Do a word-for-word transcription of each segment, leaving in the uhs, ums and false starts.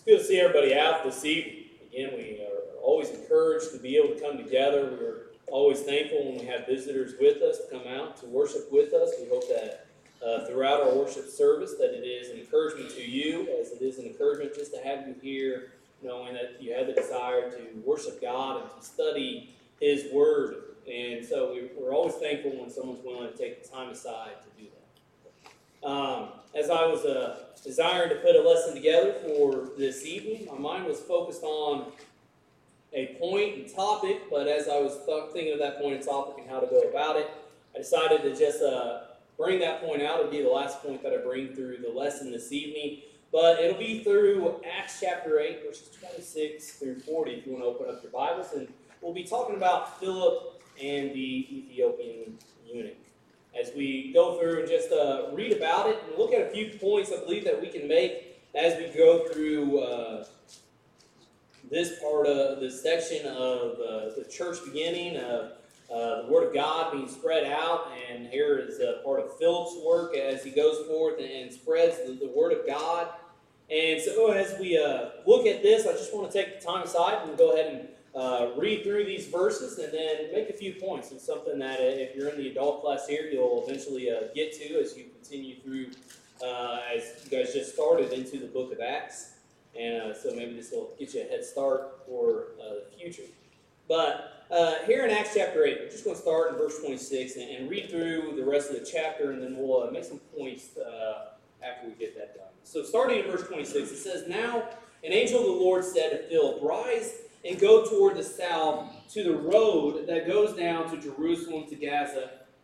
Good to see everybody out this evening. Again, we are always encouraged to be able to come together. We're always thankful when we have visitors with us to come out to worship with us. We hope that uh, throughout our worship service that it is an encouragement to you, as it is an encouragement just to have you here, knowing that you have the desire to worship God and to study His Word. And so we, we're always thankful when someone's willing to take the time aside to do that. Um, as I was uh, desiring to put a lesson together for this evening, my mind was focused on a point and topic, but as I was th- thinking of that point and topic and how to go about it, I decided to just uh, bring that point out. It'll be the last point that I bring through the lesson this evening, but it'll be through Acts chapter eight, verses twenty-six through forty, if you want to open up your Bibles, and we'll be talking about Philip and the Ethiopian eunuch. As we go through and just uh, read about it and look at a few points I believe that we can make as we go through uh, this part of this section of uh, the church beginning, of uh, the Word of God being spread out, and here is a part of Philip's work as he goes forth and, and spreads the, the Word of God. And so as we uh, look at this, I just want to take the time aside and go ahead and Uh, read through these verses and then make a few points. It's something that uh, if you're in the adult class here, you'll eventually uh, get to as you continue through, uh, as you guys just started into the book of Acts. And uh, so maybe this will get you a head start for uh, the future. But uh, here in Acts chapter eight, we're just going to start in verse twenty-six and, and read through the rest of the chapter, and then we'll uh, make some points uh, after we get that done. So starting in verse twenty-six, it says, "Now an angel of the Lord said to Philip, 'Rise and go toward the south to the road that goes down to Jerusalem to Gaza.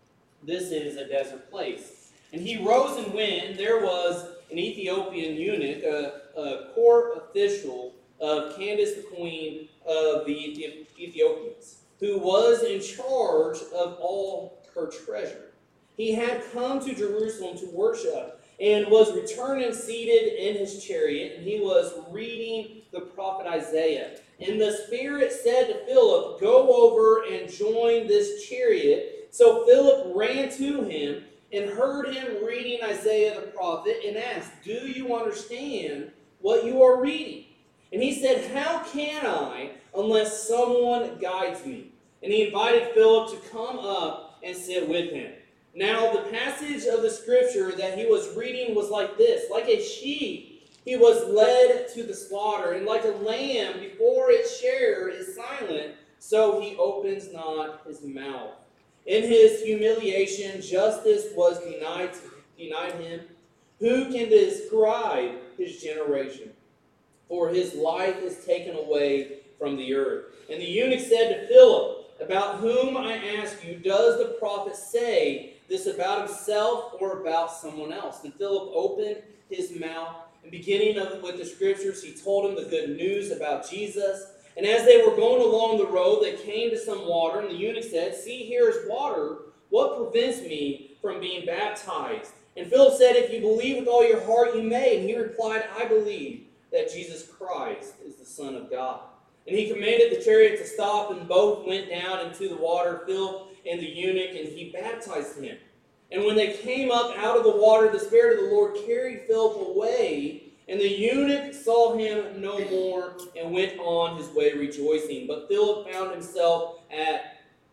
This is a desert place.' And he rose and went, and there was an Ethiopian eunuch, a, a court official of Candace, the queen of the Ethiopians, who was in charge of all her treasure. He had come to Jerusalem to worship, and was returning seated in his chariot, and he was reading the prophet Isaiah. And the Spirit said to Philip, 'Go over and join this chariot.' So Philip ran to him and heard him reading Isaiah the prophet and asked, 'Do you understand what you are reading?' And he said, 'How can I unless someone guides me?' And he invited Philip to come up and sit with him. Now the passage of the scripture that he was reading was like this: 'Like a sheep he was led to the slaughter, and like a lamb before its shearer is silent, so he opens not his mouth. In his humiliation, justice was denied, denied him. Who can describe his generation? For his life is taken away from the earth.' And the eunuch said to Philip, 'About whom, I ask you, does the prophet say this, about himself or about someone else?' And Philip opened his mouth, and beginning of, with the scriptures, he told him the good news about Jesus. And as they were going along the road, they came to some water, and the eunuch said, 'See, here is water. What prevents me from being baptized?' And Philip said, 'If you believe with all your heart, you may.' And he replied, 'I believe that Jesus Christ is the Son of God.' And he commanded the chariot to stop, and both went down into the water, Philip and the eunuch, and he baptized him. And when they came up out of the water, the Spirit of the Lord carried Philip away, and the eunuch saw him no more and went on his way rejoicing. But Philip found himself at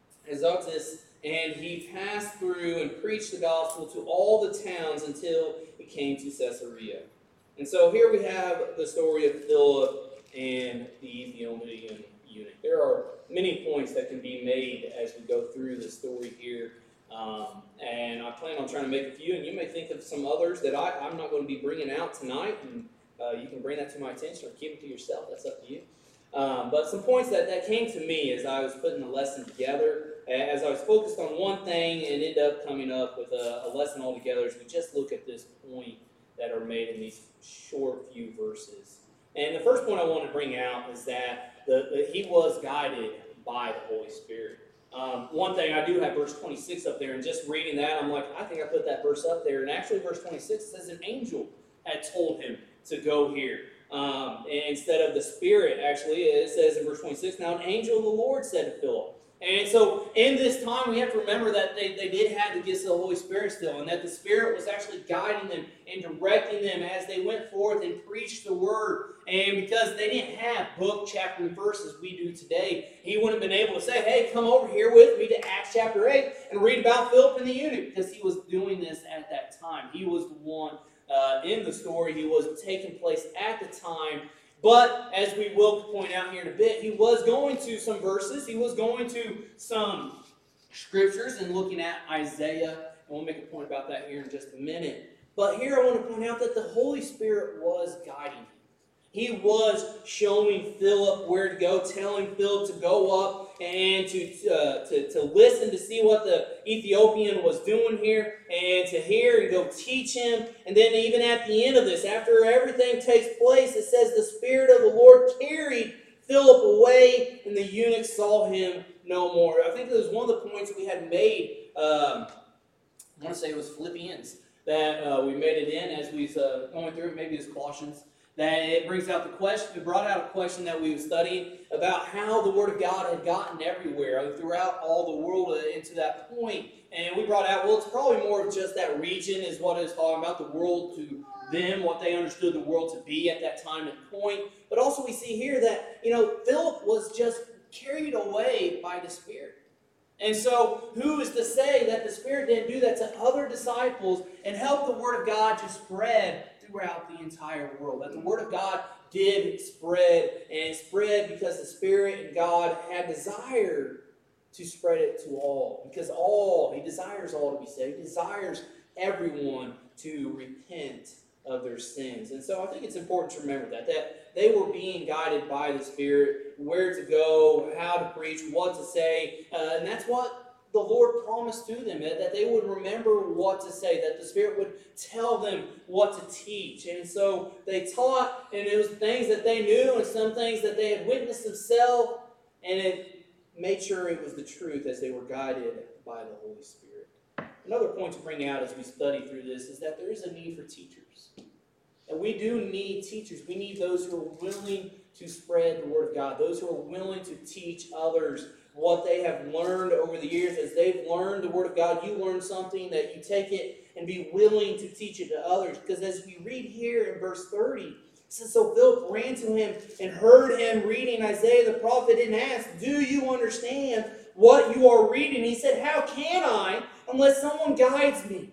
Azotus, and he passed through and preached the gospel to all the towns until he came to Caesarea." And so here we have the story of Philip and the Ethiopian eunuch. There are many points that can be made as we go through the story here. Um, and I plan on trying to make a few, and you may think of some others that I, I'm not going to be bringing out tonight, and uh, you can bring that to my attention or keep it to yourself. That's up to you. Um, but some points that, that came to me as I was putting the lesson together, as I was focused on one thing and ended up coming up with a, a lesson altogether, as we just look at this point that are made in these short few verses. And the first point I want to bring out is that the, the, he was guided by the Holy Spirit. Um, one thing, I do have verse twenty-six up there, and just reading that, I'm like, I think I put that verse up there. And actually, verse twenty-six says an angel had told him to go here. Um, and instead of the Spirit, actually, it says in verse twenty-six, "Now an angel of the Lord said to Philip." And so in this time, we have to remember that they, they did have the gifts of the Holy Spirit still, and that the Spirit was actually guiding them and directing them as they went forth and preached the Word. And because they didn't have book, chapter, and verses we do today, he wouldn't have been able to say, hey, come over here with me to Acts chapter eight and read about Philip and the eunuch, because he was doing this at that time. He was the one uh, in the story. He was taking place at the time. But, as we will point out here in a bit, he was going to some verses, he was going to some scriptures, and looking at Isaiah, and we'll make a point about that here in just a minute. But here I want to point out that the Holy Spirit was guiding him. He was showing Philip where to go, telling Philip to go up and to, uh, to, to listen to see what the Ethiopian was doing here, and to hear and go teach him. And then even at the end of this, after everything takes place, it says the Spirit of the Lord carried Philip away, and the eunuch saw him no more. I think it was one of the points we had made, um, I want to say it was Philippians, that uh, we made it in as we were uh, going through it, maybe it was Colossians. That it brings out the question, it brought out a question that we were studying about how the Word of God had gotten everywhere, throughout all the world into that point. And we brought out, well, it's probably more of just that region is what it's talking about, the world to them, what they understood the world to be at that time and point. But also we see here that, you know, Philip was just carried away by the Spirit. And so, who is to say that the Spirit didn't do that to other disciples and help the Word of God to spread throughout the entire world? That the Word of God did spread, and it spread because the Spirit and God had desired to spread it to all. Because all, He desires all to be saved. He desires everyone to repent of their sins. And so I think it's important to remember that, that they were being guided by the Spirit, where to go, how to preach, what to say, uh, and that's what the Lord promised to them, that they would remember what to say, that the Spirit would tell them what to teach. And so they taught, and it was things that they knew and some things that they had witnessed themselves, and it made sure it was the truth as they were guided by the Holy Spirit. Another point to bring out as we study through this is that there is a need for teachers. And we do need teachers. We need those who are willing to spread the Word of God, those who are willing to teach others what they have learned over the years. As they've learned the Word of God, you learn something, that you take it and be willing to teach it to others. Because as we read here in verse thirty, it says, so Philip ran to him and heard him reading Isaiah the prophet and asked, do you understand what you are reading? He said, how can I unless someone guides me?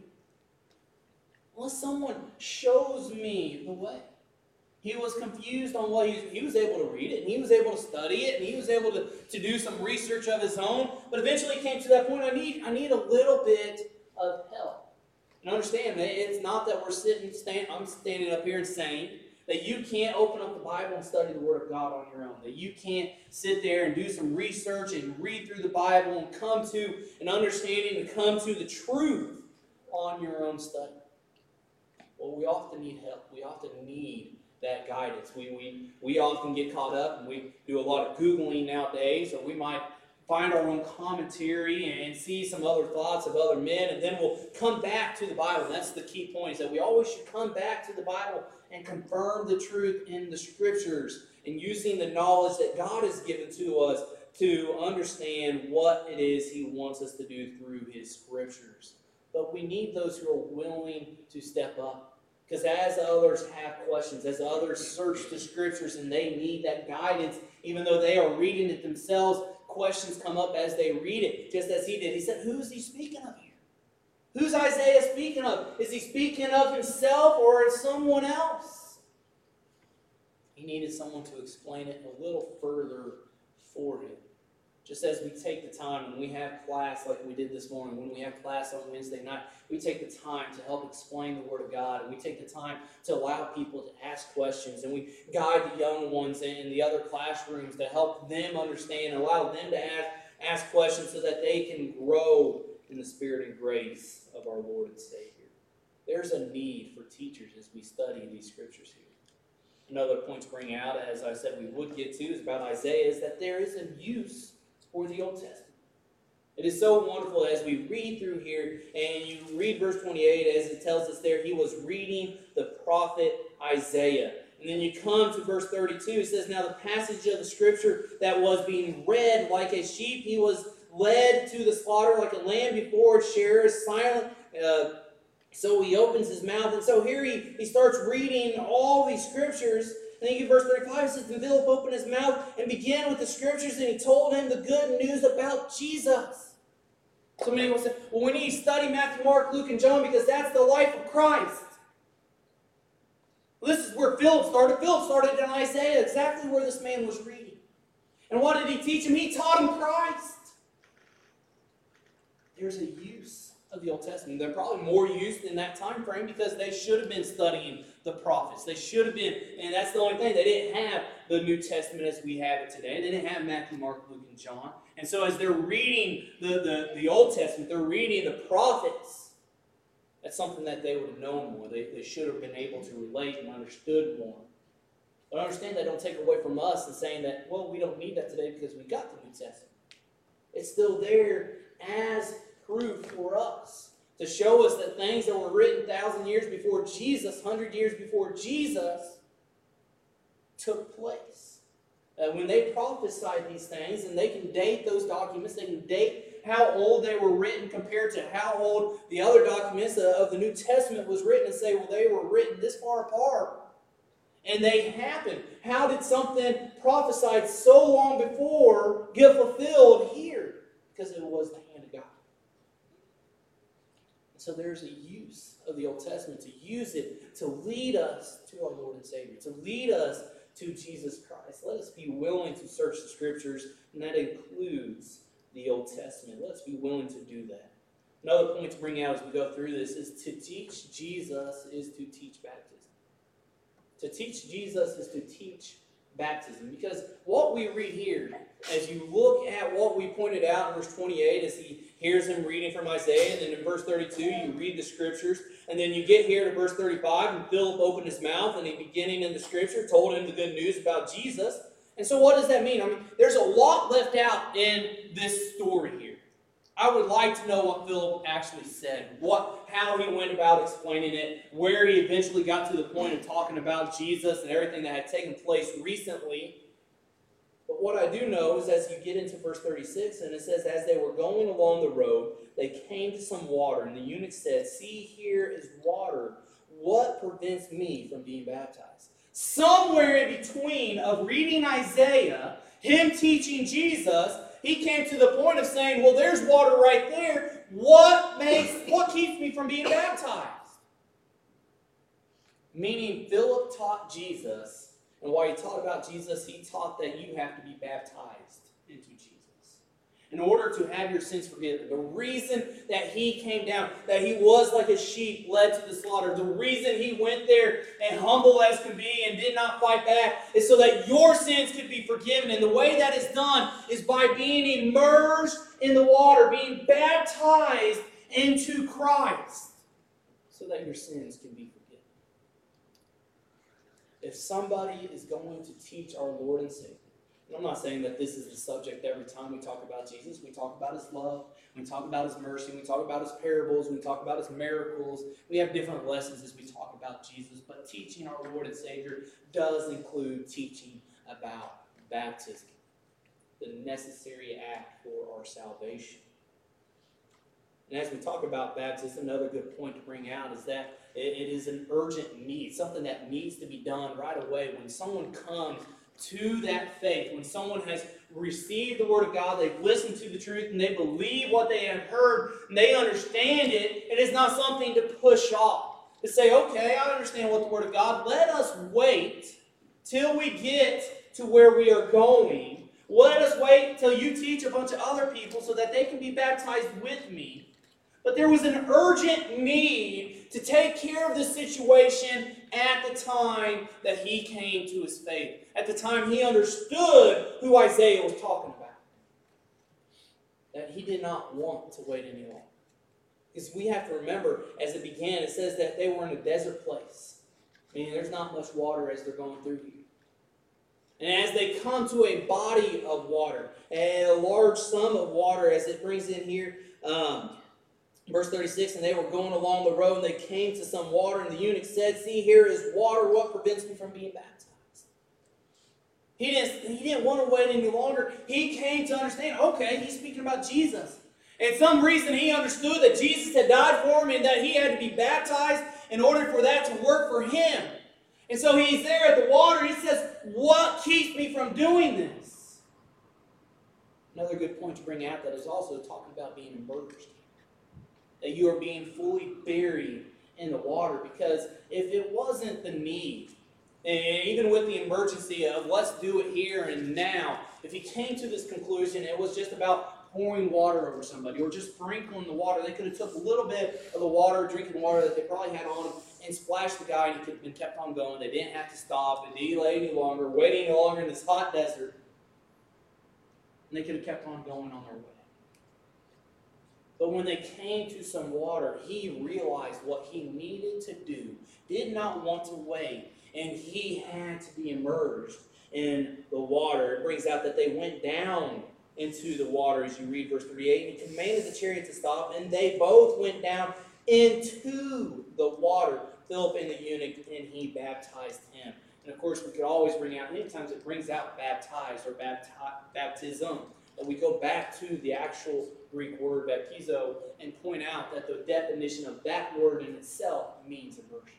Unless someone shows me the way. He was confused on what he, he was able to read it, and he was able to study it, and he was able to, to do some research of his own, but eventually came to that point, I need, I need a little bit of help. And understand that it's not that we're sitting, stand, I'm standing up here and saying that you can't open up the Bible and study the Word of God on your own, that you can't sit there and do some research and read through the Bible and come to an understanding and come to the truth on your own study. Well, we often need help. We often need that guidance. We, we, we often get caught up, and we do a lot of Googling nowadays, or we might find our own commentary and see some other thoughts of other men, and then we'll come back to the Bible. That's the key point, is that we always should come back to the Bible and confirm the truth in the Scriptures, and using the knowledge that God has given to us to understand what it is He wants us to do through His Scriptures. But we need those who are willing to step up. Because as others have questions, as others search the Scriptures and they need that guidance, even though they are reading it themselves, questions come up as they read it, just as he did. He said, who is he speaking of here? Who's Isaiah speaking of? Is he speaking of himself or is someone else? He needed someone to explain it a little further for him. Just as we take the time when we have class like we did this morning, when we have class on Wednesday night, we take the time to help explain the Word of God, and we take the time to allow people to ask questions, and we guide the young ones in the other classrooms to help them understand and allow them to ask, ask questions so that they can grow in the spirit and grace of our Lord and Savior. There's a need for teachers as we study these Scriptures here. Another point to bring out, as I said we would get to, is about Isaiah, is that there is a use for the Old Testament. It is so wonderful as we read through here, and you read verse twenty-eight as it tells us there, he was reading the prophet Isaiah. And then you come to verse thirty-two. It says, now the passage of the scripture that was being read like a sheep, he was led to the slaughter like a lamb before its shearers, silent. Uh, so he opens his mouth. And so here he, he starts reading all these scriptures. And then you get verse thirty-five. It says, and Philip opened his mouth and began with the scriptures, and he told him the good news about Jesus. So many will say, well, we need to study Matthew, Mark, Luke, and John because that's the life of Christ. Well, this is where Philip started. Philip started in Isaiah, exactly where this man was reading. And what did he teach him? He taught him Christ. There's a use of the Old Testament. They're probably more used in that time frame because they should have been studying the prophets. They should have been, and that's the only thing. They didn't have the New Testament as we have it today. They didn't have Matthew, Mark, Luke, and John. And so as they're reading the, the, the Old Testament, they're reading the prophets. That's something that they would have known more. They, they should have been able to relate and understood more. But understand that don't take away from us and saying that, well, we don't need that today because we got the New Testament. It's still there as proof for us to show us that things that were written thousand years before Jesus, hundred years before Jesus, took place. Uh, when they prophesied these things, and they can date those documents, they can date how old they were written compared to how old the other documents of the New Testament was written, and say, well, they were written this far apart. And they happened. How did something prophesied so long before get fulfilled here? Because it was the hand of God. So there's a use of the Old Testament to use it to lead us to our Lord and Savior, to lead us to Jesus Christ. Let us be willing to search the Scriptures, and that includes the Old Testament. Let us be willing to do that. Another point to bring out as we go through this is to teach Jesus is to teach baptism. To teach Jesus is to teach baptism. Because what we read here, as you look at what we pointed out in verse twenty-eight, as he hears him reading from Isaiah, and then in verse thirty-two, you read the Scriptures, and then you get here to verse thirty-five, and Philip opened his mouth, and he, beginning in the Scripture, told him the good news about Jesus. And so what does that mean? I mean, there's a lot left out in this story here. I would like to know what Philip actually said, what, how he went about explaining it, where he eventually got to the point of talking about Jesus and everything that had taken place recently. But what I do know is as you get into verse thirty-six, and it says, as they were going along the road, they came to some water, and the eunuch said, see, here is water. What prevents me from being baptized? Somewhere in between of reading Isaiah, him teaching Jesus, he came to the point of saying, well, there's water right there. What makes, what keeps me from being baptized? Meaning Philip taught Jesus, and while he taught about Jesus, he taught that you have to be baptized into Jesus in order to have your sins forgiven. The reason that he came down, that he was like a sheep led to the slaughter, the reason he went there and humble as could be and did not fight back is so that your sins could be forgiven. And the way that is done is by being immersed in the water, being baptized into Christ so that your sins can be forgiven. If somebody is going to teach our Lord and Savior, and I'm not saying that this is the subject every time we talk about Jesus. We talk about his love. We talk about his mercy. We talk about his parables. We talk about his miracles. We have different lessons as we talk about Jesus. But teaching our Lord and Savior does include teaching about baptism, the necessary act for our salvation. And as we talk about baptism, another good point to bring out is that it is an urgent need, something that needs to be done right away. When someone comes to that faith, when someone has received the Word of God, they've listened to the truth, and they believe what they have heard, and they understand it, it is not something to push off. To say, okay, I understand what the Word of God, let us wait till we get to where we are going. Let us wait till you teach a bunch of other people so that they can be baptized with me. But there was an urgent need to take care of the situation at the time that he came to his faith. At the time he understood who Isaiah was talking about. That he did not want to wait any longer. Because we have to remember, as it began, it says that they were in a desert place. Meaning there's not much water as they're going through here. And as they come to a body of water, and a large sum of water, as it brings in here, um, Verse thirty-six, and they were going along the road, and they came to some water, and the eunuch said, see, here is water. What prevents me from being baptized? He didn't, he didn't want to wait any longer. He came to understand, okay, he's speaking about Jesus. And some reason he understood that Jesus had died for him and that he had to be baptized in order for that to work for him. And so he's there at the water, and he says, what keeps me from doing this? Another good point to bring out that is also talking about being immersed. That you are being fully buried in the water. Because if it wasn't the need, and even with the emergency of let's do it here and now, if he came to this conclusion, it was just about pouring water over somebody or just sprinkling the water. They could have took a little bit of the water, drinking water that they probably had on them, and splashed the guy, and he could have been kept on going. They didn't have to stop and delay any longer, wait any longer in this hot desert. And they could have kept on going on their way. But when they came to some water, he realized what he needed to do, did not want to wait, and he had to be immersed in the water. It brings out that they went down into the water, as you read verse thirty-eight, and he commanded the chariot to stop, and they both went down into the water, Philip and the eunuch, and he baptized him. And of course, we could always bring out, many times it brings out baptized or bapti- baptism. And we go back to the actual Greek word baptizo and point out that the definition of that word in itself means immersion.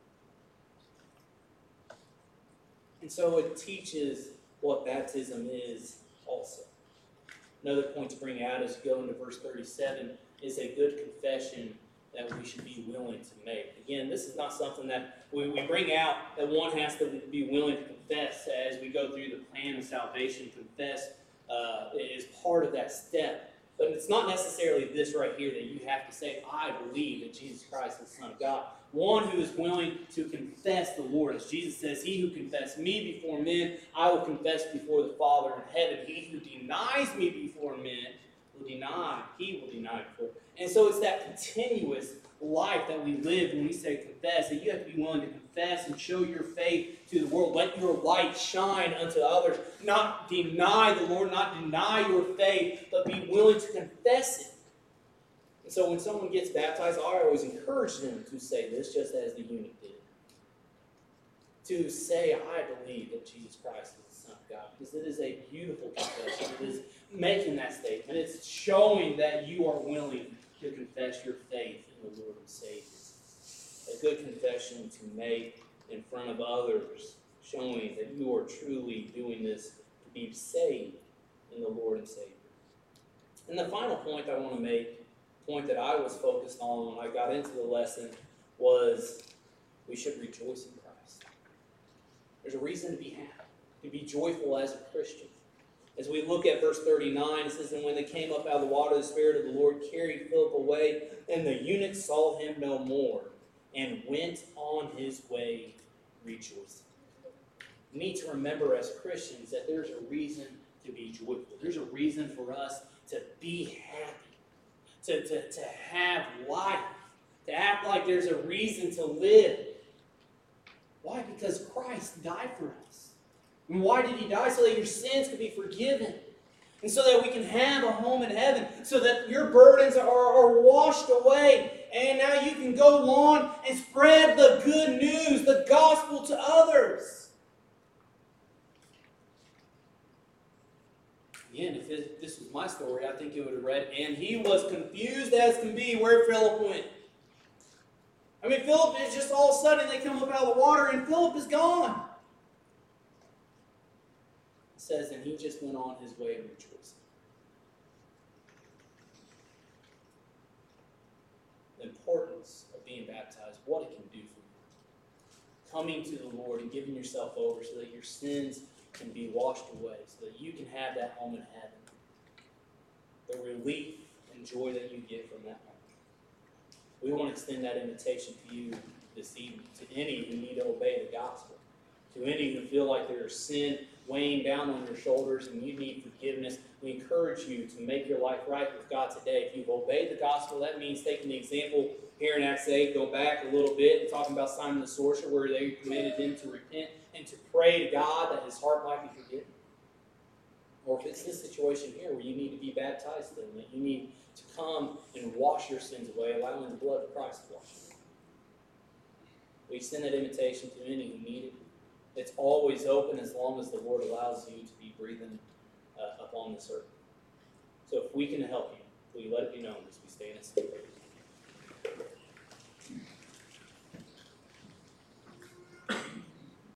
And so it teaches what baptism is also. Another point to bring out as you go into verse thirty-seven is a good confession that we should be willing to make. Again, this is not something that we, we bring out that one has to be willing to confess as we go through the plan of salvation. Confess uh, is part of that step. But it's not necessarily this right here that you have to say, I believe that Jesus Christ is the Son of God. One who is willing to confess the Lord. As Jesus says, he who confesses me before men, I will confess before the Father in heaven. He who denies me before men will deny, he will deny before. And so it's that continuous life that we live when we say confess, that you have to be willing to confess and show your faith to the world. Let your light shine unto others. Not deny the Lord, not deny your faith, but be willing to confess it. And so when someone gets baptized, I always encourage them to say this, just as the eunuch did. To say, I believe that Jesus Christ is the Son of God. Because it is a beautiful confession. It is making that statement. It's showing that you are willing to confess your faith in the Lord and Savior. A good confession to make in front of others, showing that you are truly doing this to be saved in the Lord and Savior. And the final point I want to make, point that I was focused on when I got into the lesson, was we should rejoice in Christ. There's a reason to be happy, to be joyful as a Christian. As we look at verse thirty-nine, it says, and when they came up out of the water, the Spirit of the Lord carried Philip away, and the eunuch saw him no more, and went on his way rejoicing. We need to remember as Christians that there's a reason to be joyful. There's a reason for us to be happy, to, to, to have life, to act like there's a reason to live. Why? Because Christ died for us. And why did he die? So that your sins could be forgiven. And so that we can have a home in heaven. So that your burdens are, are washed away. And now you can go on and spread the good news, the gospel to others. Again, if it, this was my story, I think it would have read, and he was confused as can be where Philip went. I mean, Philip is just all of a sudden, they come up out of the water, and Philip is gone. It says, and he just went on his way rejoicing. The importance of being baptized, what it can do for you. Coming to the Lord and giving yourself over so that your sins can be washed away, so that you can have that home in heaven. The relief and joy that you get from that home. We want to extend that invitation to you this evening, to any who need to obey the gospel, to any who feel like there's sin weighing down on your shoulders and you need forgiveness. We encourage you to make your life right with God today. If you've obeyed the gospel, that means taking the example here in Acts eight, go back a little bit and talking about Simon the sorcerer, where they commanded him to repent and to pray to God that his heart might be forgiven. Or if it's this situation here where you need to be baptized still, that you need to come and wash your sins away, allowing the blood of Christ to wash them. We extend that invitation to any who need it. It's always open as long as the Lord allows you to be breathing uh, upon this earth. So if we can help you, will you let it be known as we stay in His spirit?